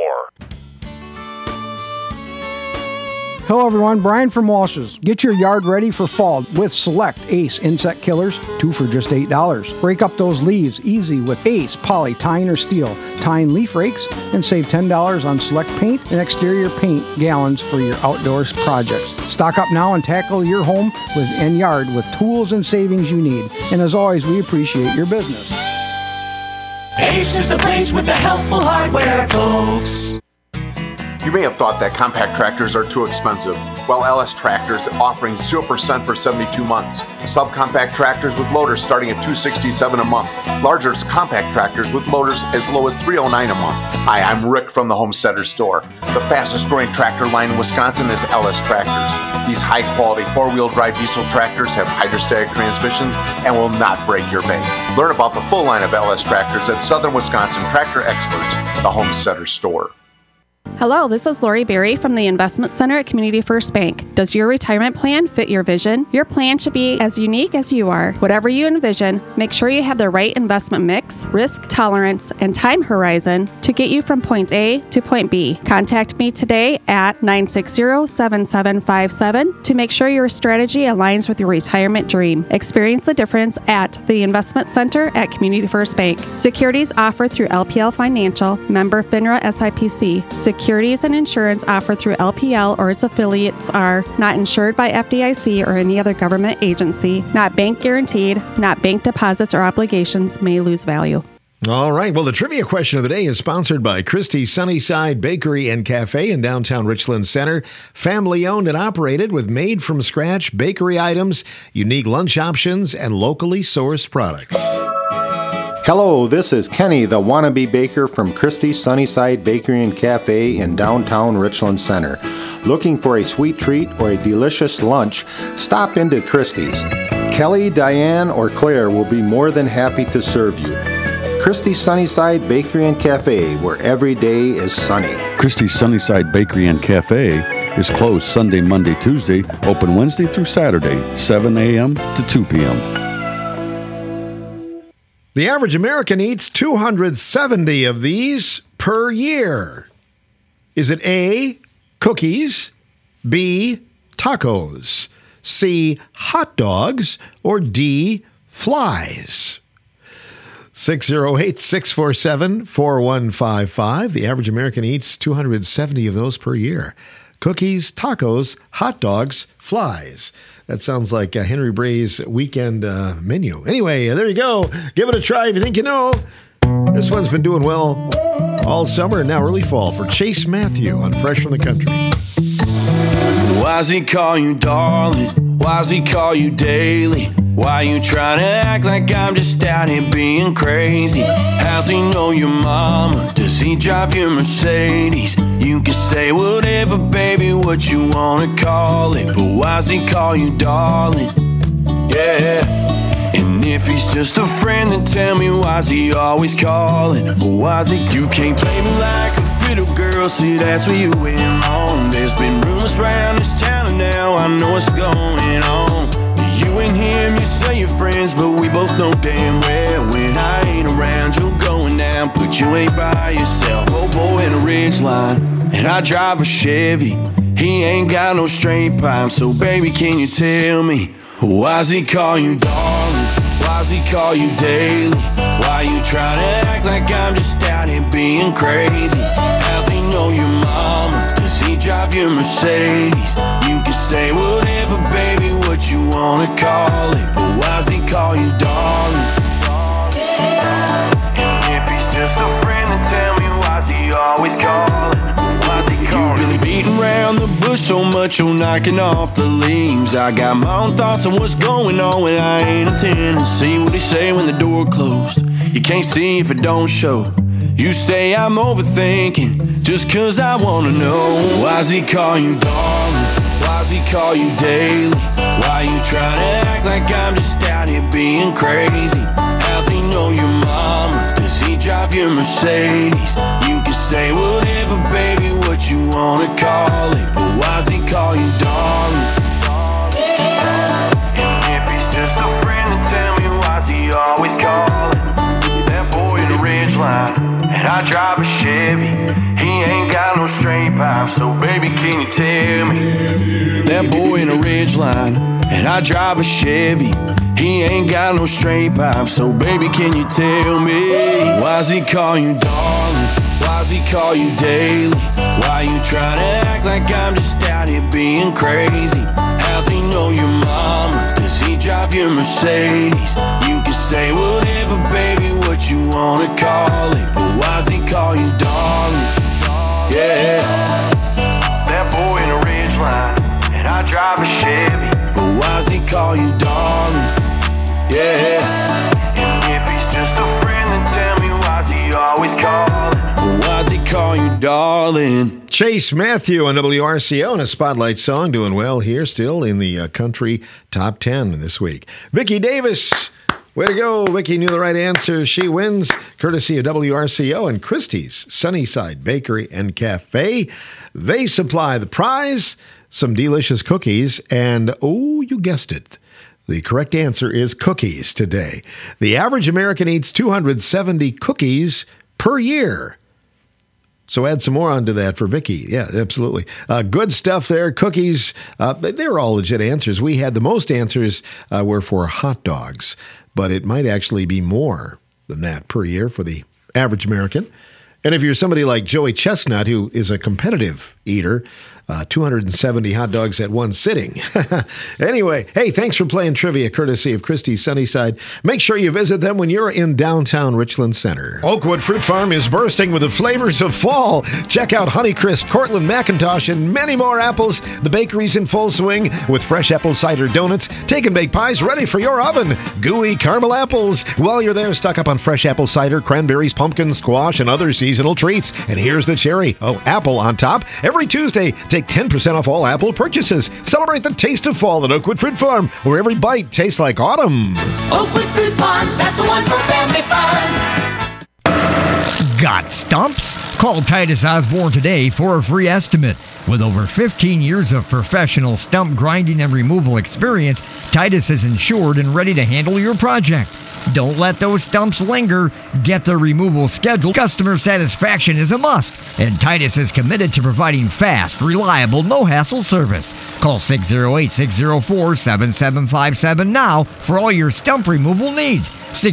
Hello everyone, Brian from Walsh's. Get your yard ready for fall with select Ace insect killers, 2 for just $8. Break up those leaves easy with Ace Poly Tine or Steel Tine leaf rakes and save $10 on select paint and exterior paint gallons for your outdoors projects. Stock up now and tackle your home and yard with tools and savings you need. And as always, we appreciate your business. Ace is the place with the helpful hardware, folks. You may have thought that compact tractors are too expensive. Well, LS Tractors offering 0% for 72 months. Subcompact tractors with loaders starting at $267 a month. Larger compact tractors with loaders as low as $309 a month. Hi, I'm Rick from the Homesteader Store. The fastest growing tractor line in Wisconsin is LS Tractors. These high-quality four-wheel drive diesel tractors have hydrostatic transmissions and will not break your bank. Learn about the full line of LS Tractors at Southern Wisconsin Tractor Experts, the Homesteader Store. Hello, this is Lori Berry from the Investment Center at Community First Bank. Does your retirement plan fit your vision? Your plan should be as unique as you are. Whatever you envision, make sure you have the right investment mix, risk tolerance, and time horizon to get you from point A to point B. Contact me today at 960-7757 to make sure your strategy aligns with your retirement dream. Experience the difference at the Investment Center at Community First Bank. Securities offered through LPL Financial, member FINRA SIPC. Securities and insurance offered through LPL or its affiliates are not insured by FDIC or any other government agency, not bank guaranteed, not bank deposits or obligations may lose value. All right. Well, the trivia question of the day is sponsored by Christie's Sunnyside Bakery and Cafe in downtown Richland Center. Family owned and operated with made from scratch bakery items, unique lunch options, and locally sourced products. Hello, this is Kenny, the wannabe baker from Christie's Sunnyside Bakery and Cafe in downtown Richland Center. Looking for a sweet treat or a delicious lunch? Stop into Christie's. Kelly, Diane, or Claire will be more than happy to serve you. Christie's Sunnyside Bakery and Cafe, where every day is sunny. Christie's Sunnyside Bakery and Cafe is closed Sunday, Monday, Tuesday, open Wednesday through Saturday, 7 a.m. to 2 p.m. The average American eats 270 of these per year. Is it A, cookies, B, tacos, C, hot dogs, or D, flies? 608-647-4155. The average American eats 270 of those per year. Cookies, tacos, hot dogs, flies. That sounds like Henry Bray's weekend menu. Anyway, there you go. Give it a try if you think you know. This one's been doing well all summer and now early fall for Chase Matthew on Fresh from the Country. Why's he call you darling? Why's he call you daily? Why you trying to act like I'm just out here being crazy? How's he know your mama? Does he drive your Mercedes? You can say whatever, baby, what you wanna call it, but why's he call you darling? Yeah. And if he's just a friend, then tell me why's he always calling? Why's he? You can't play me like a fiddle girl, see that's where you went wrong. There's been rumors around this town and now I know what's going on. You and him, you say you're friends, but we both know damn well when I ain't around, you're going down, but you ain't by yourself. Oh boy in a ridgeline, and I drive a Chevy. He ain't got no straight pipe, so baby, can you tell me why's he call you darling? Why's he call you daily? Why you trying to act like I'm just out here being crazy? How's he know your mama? Does drive your Mercedes. You can say whatever, baby, what you wanna call it, but why's he call you darling? And if he's just a friend, then tell me why's he always calling? Why's he calling? You've been beating around the bush so much you're knocking off the leaves. I got my own thoughts on what's going on when I ain't attending. See what he say when the door closed. You can't see if it don't show. You say I'm overthinking just cause I wanna know. Why's he call you darling? Why's he call you daily? Why you trying to act like I'm just out here being crazy? How's he know your mama? Does he drive your Mercedes? You can say whatever, baby, what you wanna call it, but why's he call you darling? And if he's just a friend, then tell me why's he always calling? That boy in the ridgeline, and I drive a Chevy. He ain't got no straight pipe, so baby, can you tell me? That boy in a ridgeline, and I drive a Chevy. He ain't got no straight pipe, so baby, can you tell me? Why's he call you darling? Why's he call you daily? Why you trying to act like I'm just out here being crazy? How's he know your mama? Does he drive your Mercedes? You can say whatever, baby, what you wanna call it, but why's he call you darling? Yeah, that boy in a ridgeline, and I drive a Chevy, but why's he call you darling? Yeah, and if he's just a friend, then tell me why's he always calling? But why's he call you darling? Chase Matthew on WRCO and a Spotlight song, doing well here still in the country top 10 this week. Vicki Davis, way to go. Vicki knew the right answer. She wins, courtesy of WRCO and Christie's Sunnyside Bakery and Cafe. They supply the prize, some delicious cookies, and oh, you guessed it. The correct answer is cookies today. The average American eats 270 cookies per year. So add some more onto that for Vicki. Yeah, absolutely. Good stuff there. Cookies, they were all legit answers. We had the most answers were for hot dogs, but it might actually be more than that per year for the average American. And if you're somebody like Joey Chestnut, who is a competitive eater, 270 hot dogs at one sitting. Anyway, hey, thanks for playing trivia, courtesy of Christie's Sunnyside. Make sure you visit them when you're in downtown Richland Center. Oakwood Fruit Farm is bursting with the flavors of fall. Check out Honeycrisp, Cortland McIntosh, and many more apples. The bakery's in full swing with fresh apple cider donuts, take and bake pies ready for your oven, gooey caramel apples. While you're there, stock up on fresh apple cider, cranberries, pumpkin, squash, and other seasonal treats. And here's the cherry. Oh, apple on top. Every Tuesday, take 10% off all Apple purchases. Celebrate the taste of fall at Oakwood Fruit Farm, where every bite tastes like autumn. Oakwood Fruit Farms, that's the one for family fun. Got stumps? Call Titus Osborne today for a free estimate. With over 15 years of professional stump grinding and removal experience, Titus is insured and ready to handle your project. Don't let those stumps linger. Get the removal scheduled. Customer satisfaction is a must, and Titus is committed to providing fast, reliable, no-hassle service. Call 608-604-7757 now for all your stump removal needs.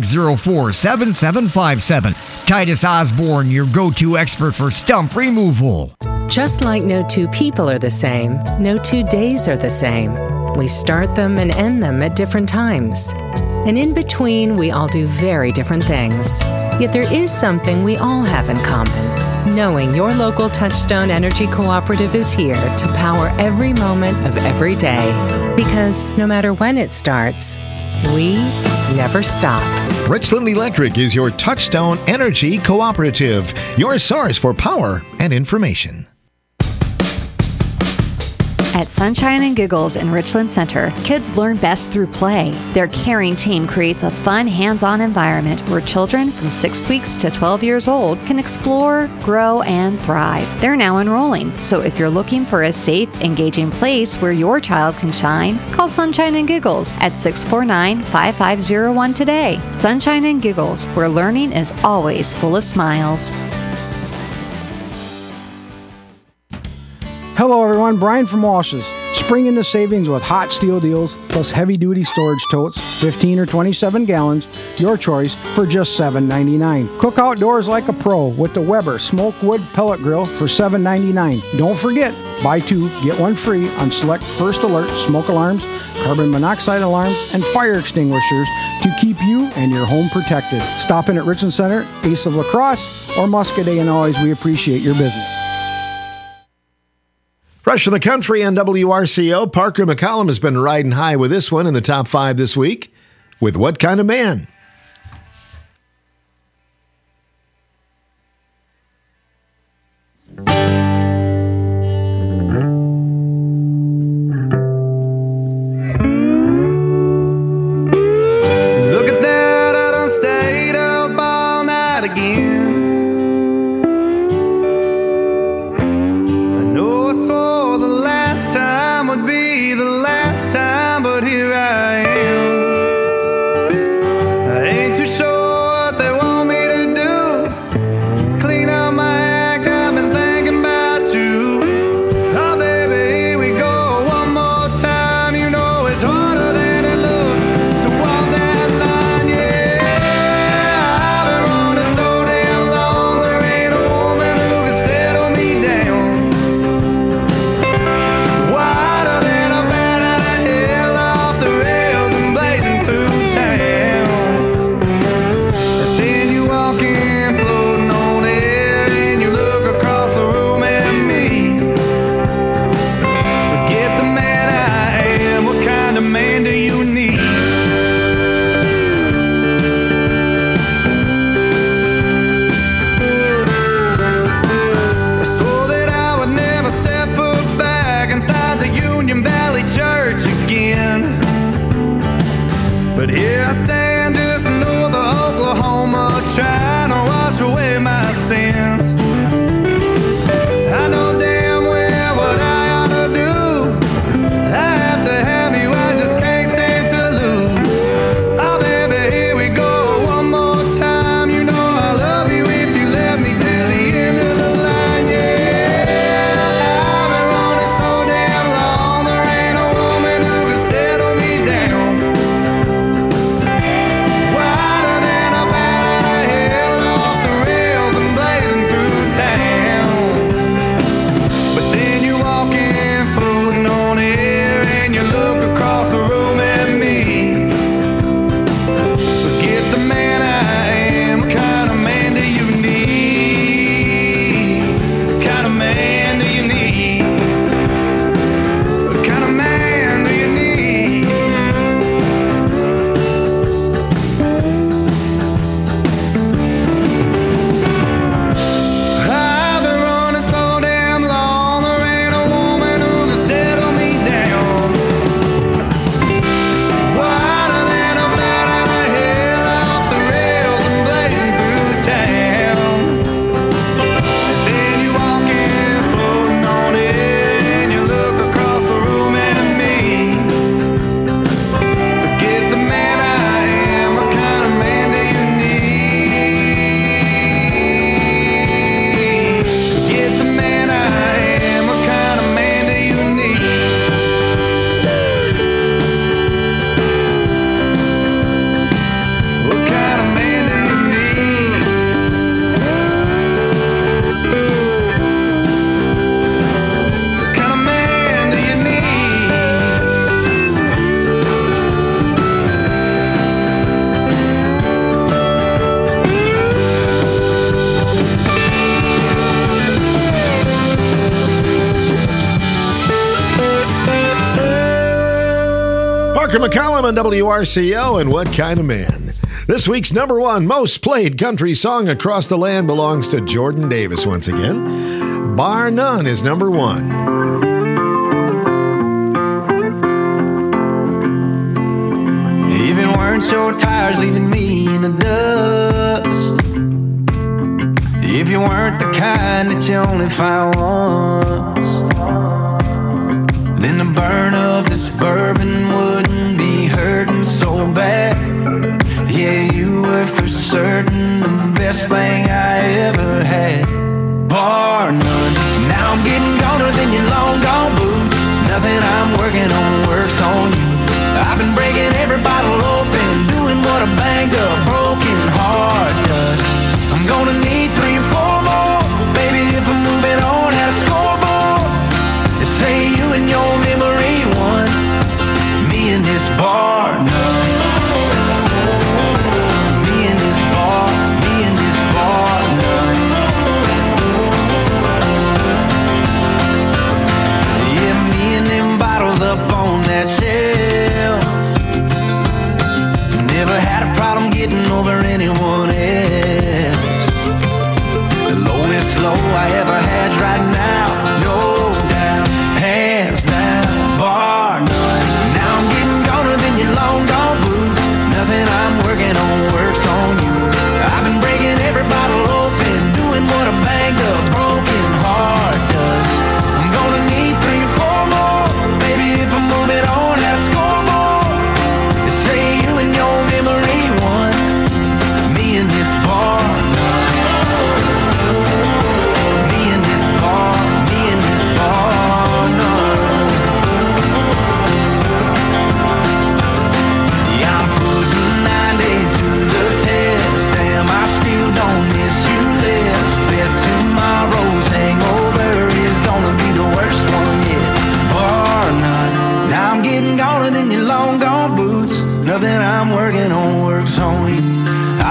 604-7757. Titus Osborne, your go-to expert for stump removal. Just like no two people are the same, no 2 days are the same. We start them and end them at different times. And in between, we all do very different things. Yet there is something we all have in common. Knowing your local Touchstone Energy Cooperative is here to power every moment of every day. Because no matter when it starts, we never stop. Richland Electric is your Touchstone Energy Cooperative, your source for power and information. At Sunshine and Giggles in Richland Center, kids learn best through play. Their caring team creates a fun, hands-on environment where children from 6 weeks to 12 years old can explore, grow, and thrive. They're now enrolling, so if you're looking for a safe, engaging place where your child can shine, call Sunshine and Giggles at 649-5501 today. Sunshine and Giggles, where learning is always full of smiles. Hello, everyone. Brian from Walsh's. Spring into savings with hot steel deals plus heavy-duty storage totes, 15 or 27 gallons, your choice, for just $7.99. Cook outdoors like a pro with the Weber Smoke Wood Pellet Grill for $7.99. Don't forget, buy two, get one free on select First Alert smoke alarms, carbon monoxide alarms, and fire extinguishers to keep you and your home protected. Stop in at Richland Center, Ace of La Crosse, or Muscadet, and always we appreciate your business. Fresh from the country on WRCO, Parker McCollum has been riding high with this one in the top 5 this week with What Kind of Man? Look at that, I done stayed up all night again. Would be the last time, but here I am. I ain't too sure what they want me to do. Clean up my act, I've been thinking about you. Oh baby, here we go one more time. You know it's harder than it looks to walk that line, yeah. I've been running so damn long, there ain't a woman who can settle me down. But here I stand just north of Oklahoma, trying to wash away my sins. I know damn well what I ought to do. I have to have you, I just can't stand to lose. Oh baby, here we go one more time. You know I love you if you let me till the end of the line, yeah. I've been running so damn long, there ain't a woman who can settle me down. Parker McCollum on WRCO and What Kind of Man? This week's number 1 most played country song across the land belongs to Jordan Davis once again. Bar None is number 1. Even weren't your tires leaving me in the dust. If you weren't the kind that you only find once, then the burn of this bourbon wouldn't be hurting so bad. Yeah, you were for certain the best thing I ever had. Bar none. Now I'm getting goner than your long gone boots. Nothing I'm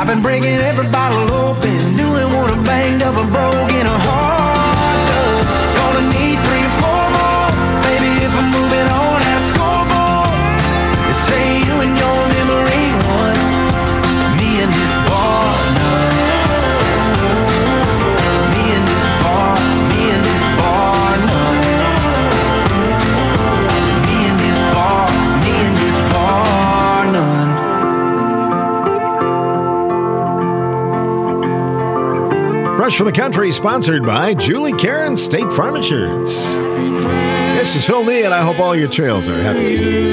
I've been breaking every bottle open, doing what I banged up and broke in a heart. Gonna need 3 or 4 more, baby, if I'm moving on that scoreboard. They say you and your memory won, me and this bar none. Me and this bar none. Me and this bar none. Fresh for the Country, sponsored by Julie Karen State Farm Insurance. This is Phil Nee, and I hope all your trails are happy.